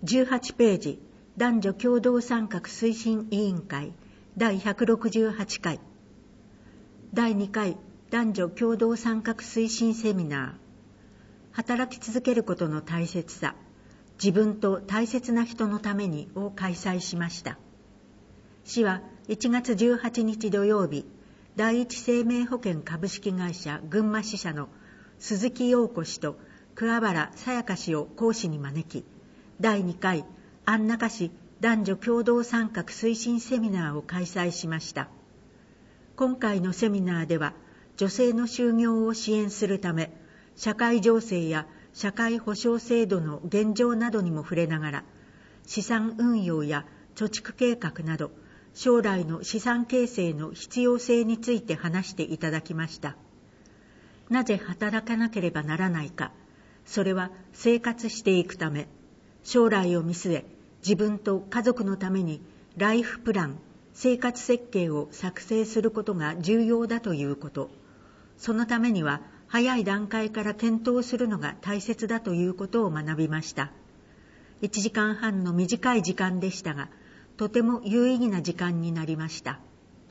18ページ、男女共同参画推進委員会第168回第2回男女共同参画推進セミナー、働き続けることの大切さ、自分と大切な人のためにを開催しました。市は1月18日土曜日、第一生命保険株式会社群馬支社の鈴木陽子氏と桑原さやか氏を講師に招き、第2回安中市男女共同参画推進セミナーを開催しました。今回のセミナーでは、女性の就業を支援するため、社会情勢や社会保障制度の現状などにも触れながら、資産運用や貯蓄計画など、将来の資産形成の必要性について話していただきました。なぜ働かなければならないか、それは生活していくため、将来を見据え、自分と家族のためにライフプラン、生活設計を作成することが重要だということ、そのためには早い段階から検討するのが大切だということを学びました。1時間半の短い時間でしたが、とても有意義な時間になりました。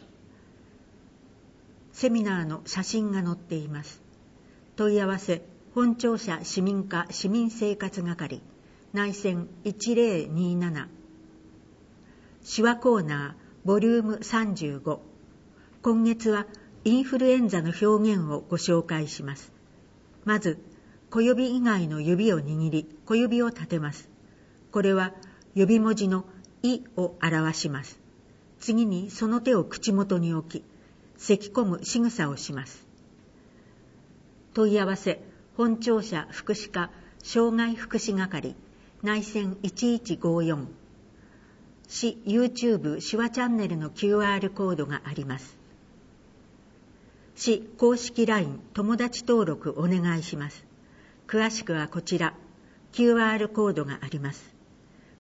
セミナーの写真が載っています。問い合わせ、本庁舎市民課市民生活係、内線1027。手話コーナー、ボリューム35。今月はインフルエンザの表現をご紹介します。まず、小指以外の指を握り、小指を立てます。これは指文字のいを表します。次にその手を口元に置き、咳込む仕草をします。問い合わせ、本庁舎福祉課障害福祉係、内線1154。市 YouTube 手話チャンネルの QR コードがあります。市公式 LINE 友達登録お願いします。詳しくはこちら、QR コードがあります。